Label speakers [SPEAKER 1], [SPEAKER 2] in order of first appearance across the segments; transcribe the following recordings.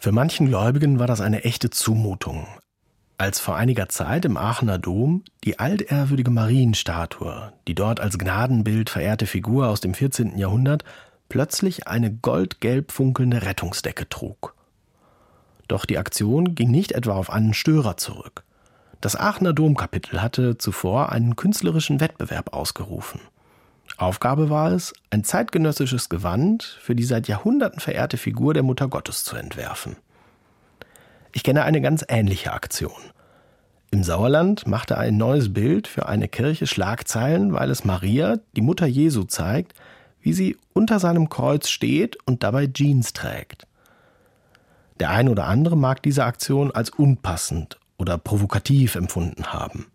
[SPEAKER 1] Für manchen Gläubigen war das eine echte Zumutung. Als vor einiger Zeit im Aachener Dom die altehrwürdige Marienstatue, die dort als Gnadenbild verehrte Figur aus dem 14. Jahrhundert, plötzlich eine goldgelb funkelnde Rettungsdecke trug. Doch die Aktion ging nicht etwa auf einen Störer zurück. Das Aachener Domkapitel hatte zuvor einen künstlerischen Wettbewerb ausgerufen. Aufgabe war es, ein zeitgenössisches Gewand für die seit Jahrhunderten verehrte Figur der Mutter Gottes zu entwerfen. Ich kenne eine ganz ähnliche Aktion. Im Sauerland machte ein neues Bild für eine Kirche Schlagzeilen, weil es Maria, die Mutter Jesu, zeigt, wie sie unter seinem Kreuz steht und dabei Jeans trägt. Der ein oder andere mag diese Aktion als unpassend oder provokativ empfunden haben.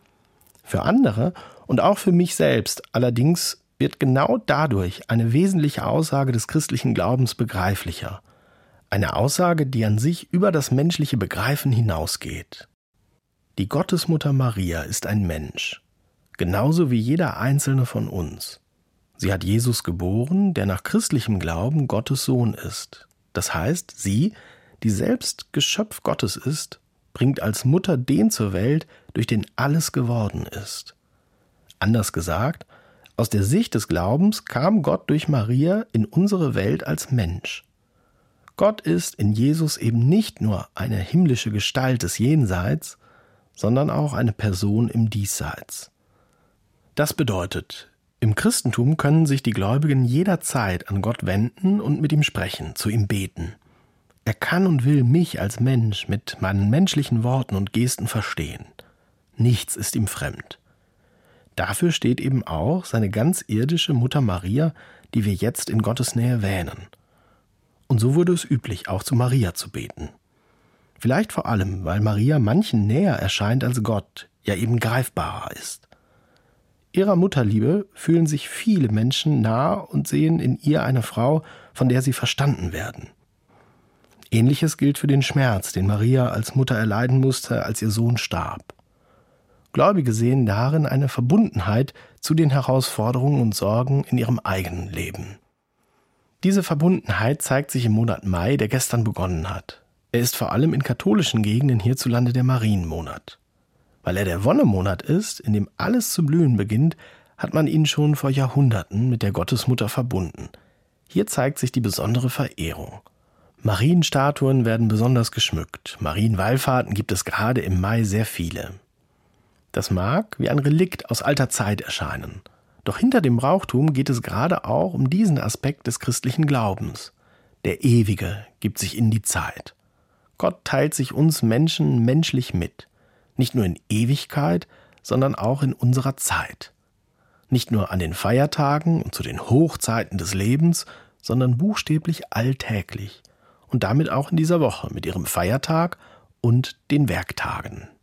[SPEAKER 1] Für andere und auch für mich selbst allerdings wird genau dadurch eine wesentliche Aussage des christlichen Glaubens begreiflicher. Eine Aussage, die an sich über das menschliche Begreifen hinausgeht. Die Gottesmutter Maria ist ein Mensch, genauso wie jeder einzelne von uns. Sie hat Jesus geboren, der nach christlichem Glauben Gottes Sohn ist. Das heißt, sie, die selbst Geschöpf Gottes ist, bringt als Mutter den zur Welt, durch den alles geworden ist. Anders gesagt, aus der Sicht des Glaubens kam Gott durch Maria in unsere Welt als Mensch. Gott ist in Jesus eben nicht nur eine himmlische Gestalt des Jenseits, sondern auch eine Person im Diesseits. Das bedeutet, im Christentum können sich die Gläubigen jederzeit an Gott wenden und mit ihm sprechen, zu ihm beten. Er kann und will mich als Mensch mit meinen menschlichen Worten und Gesten verstehen. Nichts ist ihm fremd. Dafür steht eben auch seine ganz irdische Mutter Maria, die wir jetzt in Gottes Nähe wähnen. Und so wurde es üblich, auch zu Maria zu beten. Vielleicht vor allem, weil Maria manchen näher erscheint als Gott, ja eben greifbarer ist. Ihrer Mutterliebe fühlen sich viele Menschen nah und sehen in ihr eine Frau, von der sie verstanden werden. Ähnliches gilt für den Schmerz, den Maria als Mutter erleiden musste, als ihr Sohn starb. Gläubige sehen darin eine Verbundenheit zu den Herausforderungen und Sorgen in ihrem eigenen Leben. Diese Verbundenheit zeigt sich im Monat Mai, der gestern begonnen hat. Er ist vor allem in katholischen Gegenden hierzulande der Marienmonat. Weil er der Wonnemonat ist, in dem alles zu blühen beginnt, hat man ihn schon vor Jahrhunderten mit der Gottesmutter verbunden. Hier zeigt sich die besondere Verehrung. Marienstatuen werden besonders geschmückt. Marienwallfahrten gibt es gerade im Mai sehr viele. Das mag wie ein Relikt aus alter Zeit erscheinen. Doch hinter dem Brauchtum geht es gerade auch um diesen Aspekt des christlichen Glaubens. Der Ewige gibt sich in die Zeit. Gott teilt sich uns Menschen menschlich mit. Nicht nur in Ewigkeit, sondern auch in unserer Zeit. Nicht nur an den Feiertagen und zu den Hochzeiten des Lebens, sondern buchstäblich alltäglich. Und damit auch in dieser Woche mit ihrem Feiertag und den Werktagen.